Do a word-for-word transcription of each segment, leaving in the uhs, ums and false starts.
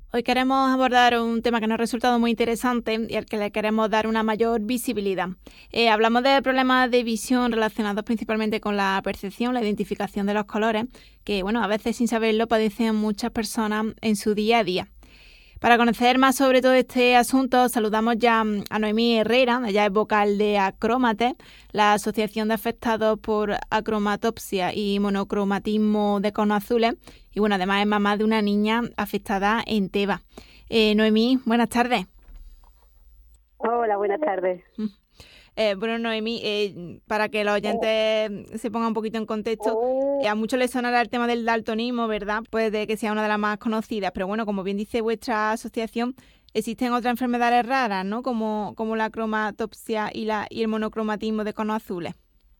Hoy queremos abordar un tema que nos ha resultado muy interesante y al que le queremos dar una mayor visibilidad. Eh, hablamos de problemas de visión relacionados principalmente con la percepción, la identificación de los colores, que bueno, a veces sin saberlo padecen muchas personas en su día a día. Para conocer más sobre todo este asunto, saludamos ya a Noemí Herrera. Ella es vocal de Acrómate, la Asociación de Afectados por Acromatopsia y Monocromatismo de Conos Azules. Y bueno, además es mamá de una niña afectada en TEBA. Eh, Noemí, buenas tardes. Hola, buenas tardes. Eh, bueno, Noemí, eh, para que los oyentes se pongan un poquito en contexto, eh, a muchos les sonará el tema del daltonismo, ¿verdad? Puede que sea una de las más conocidas, pero bueno, como bien dice vuestra asociación, existen otras enfermedades raras, ¿no? Como, como la cromatopsia y, la, y el monocromatismo de conos azules.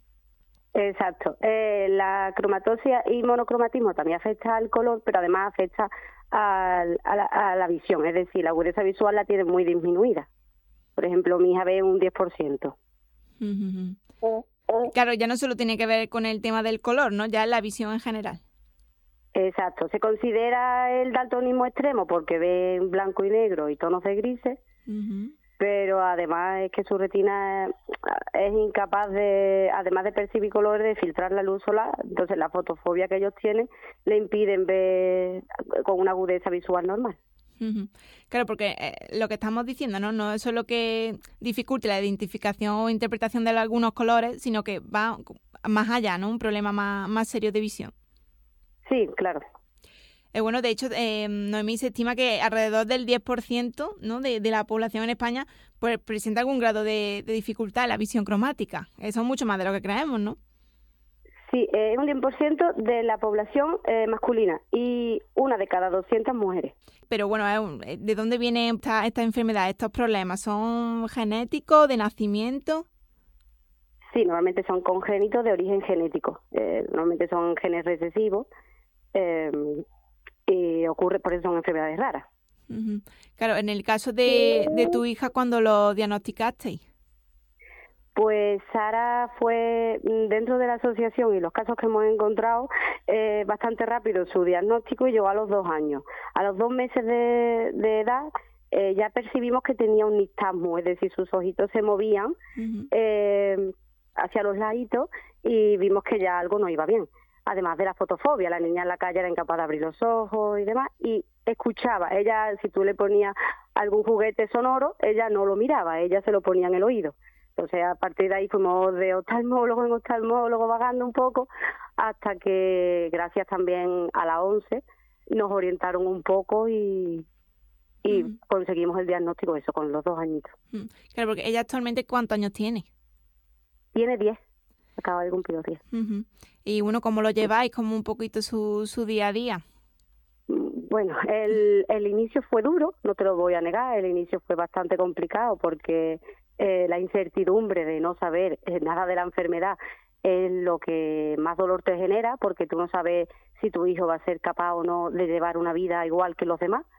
Exacto. Eh, la cromatopsia y monocromatismo también afecta al color, pero además afecta al, a, la, a la visión, es decir, la agudeza visual la tiene muy disminuida. Por ejemplo, mi hija ve un diez por ciento. Uh-huh. Claro, ya no solo tiene que ver con el tema del color, ¿no? Ya es la visión en general. Exacto. Se considera el daltonismo extremo porque ve en blanco y negro y tonos de grises, uh-huh. Pero además es que su retina es incapaz de, además de percibir colores, de filtrar la luz solar. Entonces la fotofobia que ellos tienen le impiden ver con una agudeza visual normal. Uh-huh. Claro, porque eh, lo que estamos diciendo, ¿no? No es solo que dificulte la identificación o interpretación de algunos colores, sino que va más allá, ¿no? Un problema más, más serio de visión. Sí, claro. Eh, bueno, de hecho, eh, Noemí, se estima que alrededor del diez por ciento, ¿no? de, de la población en España pues presenta algún grado de, de dificultad en la visión cromática. Eso es mucho más de lo que creemos, ¿no? Sí, es eh, un diez por ciento de la población eh, masculina y una de cada doscientas mujeres. Pero bueno, ¿de dónde viene esta, esta enfermedad, estos problemas? ¿Son genéticos, de nacimiento? Sí, normalmente son congénitos de origen genético. Eh, normalmente son genes recesivos eh, y ocurre, por eso son enfermedades raras. Uh-huh. Claro, en el caso de, de tu hija, ¿cuándo lo diagnosticasteis? Pues Sara fue dentro de la asociación y los casos que hemos encontrado eh, bastante rápido su diagnóstico y llegó a los dos años. A los dos meses de, de edad eh, ya percibimos que tenía un nistagmo, es decir, sus ojitos se movían uh-huh. eh, hacia los laditos y vimos que ya algo no iba bien. Además de la fotofobia, la niña en la calle era incapaz de abrir los ojos y demás, y escuchaba. Ella, si tú le ponías algún juguete sonoro, ella no lo miraba, ella se lo ponía en el oído. Entonces, a partir de ahí fuimos de oftalmólogo en oftalmólogo, vagando un poco, hasta que, gracias también a la ONCE, nos orientaron un poco y, y uh-huh. conseguimos el diagnóstico, eso, con los dos añitos. Uh-huh. Claro, porque ella actualmente, ¿cuántos años tiene? Tiene diez, acaba de cumplir diez. Uh-huh. Y bueno, ¿cómo lo lleváis? ¿Cómo un poquito su, su día a día? Bueno, el, el inicio fue duro, no te lo voy a negar, el inicio fue bastante complicado porque eh, la incertidumbre de no saber eh, nada de la enfermedad es lo que más dolor te genera, porque tú no sabes si tu hijo va a ser capaz o no de llevar una vida igual que los demás.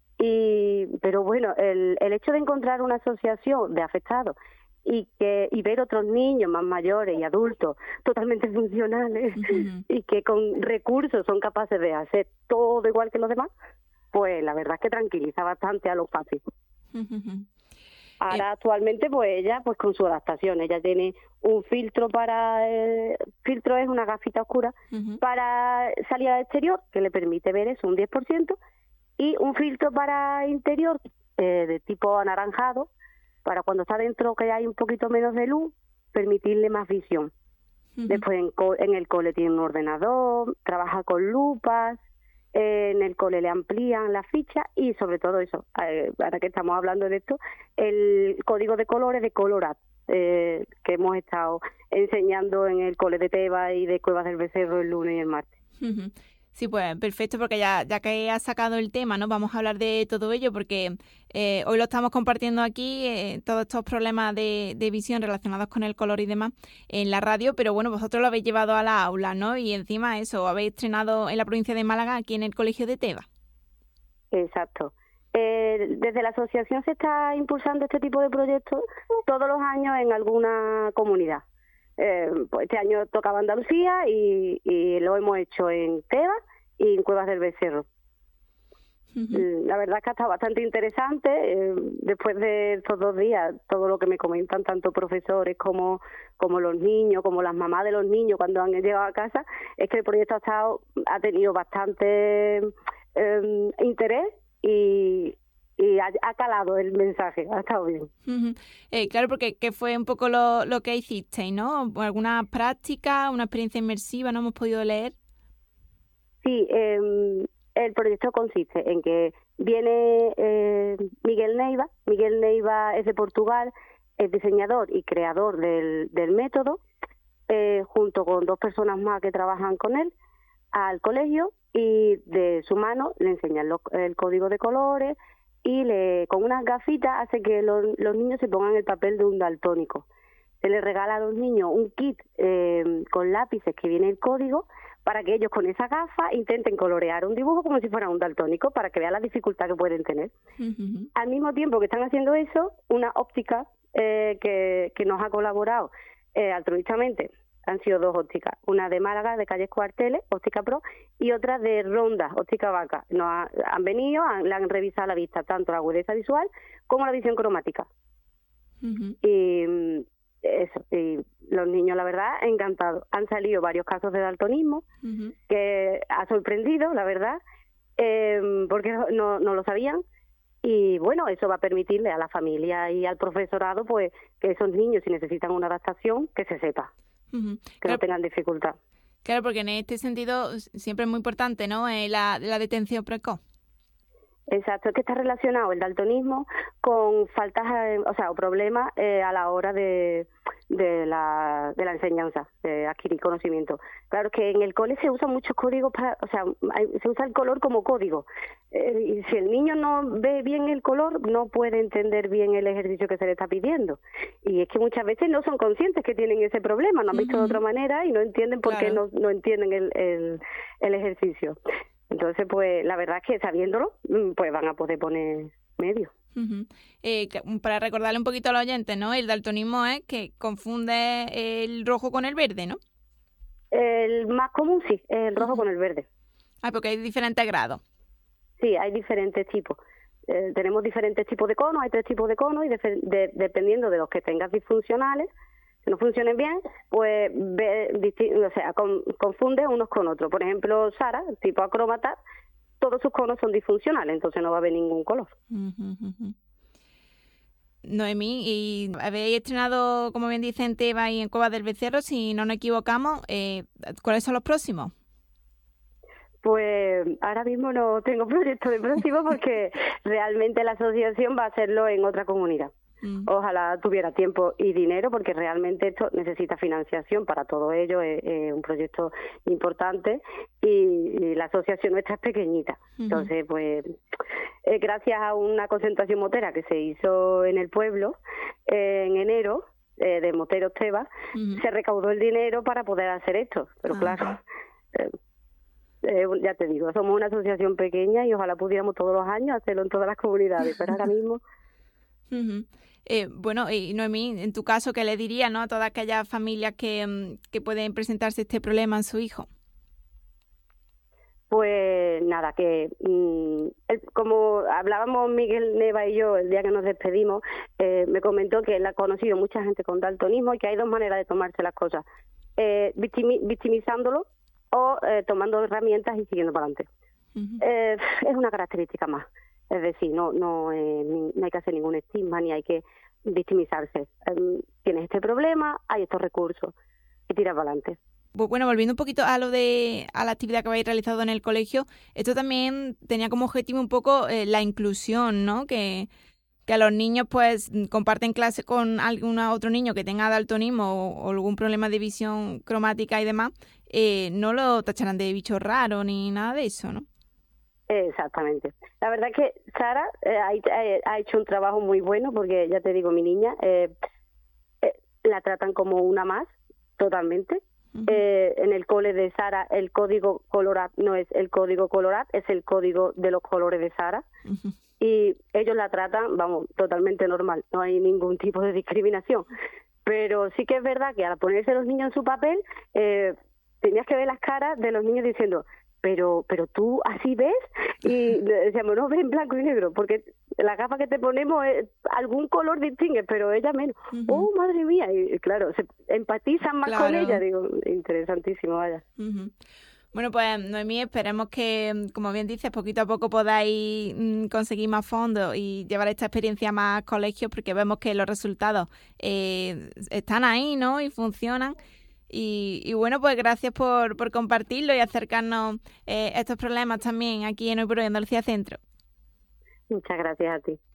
Y pero bueno, el, el hecho de encontrar una asociación de afectados y que y ver otros niños más mayores y adultos totalmente funcionales uh-huh. y que con recursos son capaces de hacer todo igual que los demás, pues la verdad es que tranquiliza bastante a los papis. Uh-huh. Ahora eh. actualmente pues ella pues con su adaptación, ella tiene un filtro para, eh, filtro es una gafita oscura uh-huh. para salir al exterior que le permite ver eso, un diez por ciento, y un filtro para interior eh, de tipo anaranjado, para cuando está dentro que hay un poquito menos de luz, permitirle más visión. Uh-huh. Después en, co- en el cole tiene un ordenador, trabaja con lupas, eh, en el cole le amplían la ficha y sobre todo eso, eh, ahora que estamos hablando de esto, el código de colores de Colorat, eh, que hemos estado enseñando en el cole de Teba y de Cuevas del Becerro el lunes y el martes. Uh-huh. Sí, pues perfecto, porque ya, ya que has sacado el tema, ¿no? Vamos a hablar de todo ello, porque eh, hoy lo estamos compartiendo aquí, eh, todos estos problemas de, de visión relacionados con el color y demás en la radio, pero bueno, vosotros lo habéis llevado a la aula, ¿no? Y encima eso, habéis estrenado en la provincia de Málaga, aquí en el Colegio de Teba. Exacto. Eh, desde la asociación se está impulsando este tipo de proyectos todos los años en alguna comunidad. Eh, pues este año tocaba Andalucía y, y lo hemos hecho en Teba y en Cuevas del Becerro. Uh-huh. La verdad es que ha estado bastante interesante. Eh, después de estos dos días, todo lo que me comentan tanto profesores como, como los niños, como las mamás de los niños cuando han llegado a casa, es que el proyecto ha, estado, ha tenido bastante eh, interés y... y ha, ha calado el mensaje, ha estado bien. Uh-huh. Eh, claro, porque que fue un poco lo, lo que hicisteis, ¿no? ¿Alguna práctica, una experiencia inmersiva? ¿No hemos podido leer? Sí, eh, el proyecto consiste en que viene eh, Miguel Neiva. Miguel Neiva es de Portugal, es diseñador y creador del, del método, eh, junto con dos personas más que trabajan con él, al colegio, y de su mano le enseñan lo, el código de colores, y le, con unas gafitas hace que los, los niños se pongan el papel de un daltónico. Se les regala a los niños un kit eh, con lápices que viene el código, para que ellos con esa gafa intenten colorear un dibujo como si fuera un daltónico, para que vean la dificultad que pueden tener. Uh-huh. Al mismo tiempo que están haciendo eso, una óptica eh, que, que nos ha colaborado eh, altruistamente, han sido dos ópticas, una de Málaga, de Calles Cuarteles, Óptica Pro, y otra de Ronda, Óptica Vaca. Nos ha, han venido, han, le han revisado la vista, tanto la agudeza visual como la visión cromática. Uh-huh. Y eso, y los niños, la verdad, encantados. Han salido varios casos de daltonismo, uh-huh, que ha sorprendido, la verdad, eh, porque no, no lo sabían. Y bueno, eso va a permitirle a la familia y al profesorado, pues, que esos niños, si necesitan una adaptación, que se sepa, uh-huh, que claro, no tengan dificultad. Claro, porque en este sentido siempre es muy importante, ¿no?, eh, la, la detención precoz. Exacto, es que está relacionado el daltonismo con faltas, eh, o sea, o problemas eh, a la hora de, de, la, de la enseñanza, de adquirir conocimiento. Claro que en el cole se usan muchos códigos, para, o sea, hay, se usa el color como código. Eh, y si el niño no ve bien el color, no puede entender bien el ejercicio que se le está pidiendo. Y es que muchas veces no son conscientes que tienen ese problema, no han visto uh-huh. de otra manera y no entienden por claro. qué no, no entienden el, el, el ejercicio. Entonces, pues, la verdad es que sabiéndolo, pues van a poder poner medios. Uh-huh. Eh, para recordarle un poquito a los oyentes, ¿no? El daltonismo es que confunde el rojo con el verde, ¿no? El más común, sí, es el rojo uh-huh. con el verde. Ah, porque hay diferentes grados. Sí, hay diferentes tipos. Eh, tenemos diferentes tipos de conos, hay tres tipos de conos, y de, de, dependiendo de los que tengas disfuncionales, no funcionen bien, pues ve, disti- o sea, con, confunde unos con otros. Por ejemplo, Sara, tipo acróbata, todos sus conos son disfuncionales, entonces no va a haber ningún color. Uh-huh, uh-huh. Noemí, y habéis estrenado, como bien dice, en Teba y en Cuevas del Becerro, si no nos equivocamos, eh, ¿cuáles son los próximos? Pues ahora mismo no tengo proyecto de próximo porque realmente la asociación va a hacerlo en otra comunidad. Mm. Ojalá tuviera tiempo y dinero, porque realmente esto necesita financiación para todo ello, es, es un proyecto importante y, y la asociación nuestra es pequeñita. Uh-huh. Entonces, pues, eh, gracias a una concentración motera que se hizo en el pueblo eh, en enero, eh, de Moteros Teba, uh-huh. se recaudó el dinero para poder hacer esto, pero uh-huh. claro... Eh, Eh, ya te digo, somos una asociación pequeña y ojalá pudiéramos todos los años hacerlo en todas las comunidades, pero ahora mismo... Uh-huh. Eh, bueno, y Noemí, en tu caso, ¿qué le dirías, ¿no?, a todas aquellas familias que, que pueden presentarse este problema en su hijo? Pues nada, que mmm, el, como hablábamos Miguel Neiva y yo el día que nos despedimos, eh, me comentó que él ha conocido mucha gente con daltonismo y que hay dos maneras de tomarse las cosas, eh, victimi- victimizándolo o eh, tomando herramientas y siguiendo para adelante. Uh-huh. Eh, es una característica más. Es decir, no no, eh, ni, no hay que hacer ningún estigma ni hay que victimizarse. Eh, tienes este problema, hay estos recursos y tiras para adelante. Bueno, volviendo un poquito a lo de a la actividad que habéis realizado en el colegio, esto también tenía como objetivo un poco eh, la inclusión, ¿no? Que, que a los niños pues comparten clase con algún otro niño que tenga daltonismo o, o algún problema de visión cromática y demás, eh, no lo tacharán de bicho raro ni nada de eso, ¿no? Exactamente. La verdad es que Sara eh, ha, ha hecho un trabajo muy bueno, porque ya te digo, mi niña eh, eh, la tratan como una más, totalmente. Uh-huh. Eh, en el cole de Sara el código Colorat no es el código Colorat, es el código de los colores de Sara. Uh-huh. Y ellos la tratan, vamos, totalmente normal, no hay ningún tipo de discriminación. Pero sí que es verdad que al ponerse los niños en su papel, eh, tenías que ver las caras de los niños diciendo, pero pero tú así ves, y decíamos, no, ves en blanco y negro, porque la gafa que te ponemos, es, algún color distingue, pero ella menos. Uh-huh. Oh, madre mía, y claro, se empatizan más claro. con ella, digo, interesantísimo, vaya. Uh-huh. Bueno, pues Noemí, esperemos que, como bien dices, poquito a poco podáis mm, conseguir más fondos y llevar esta experiencia a más colegios, porque vemos que los resultados eh, están ahí, ¿no? Y funcionan. Y, y bueno, pues gracias por, por compartirlo y acercarnos eh, estos problemas también aquí en Hoy por Hoy Andalucía Centro. Muchas gracias a ti.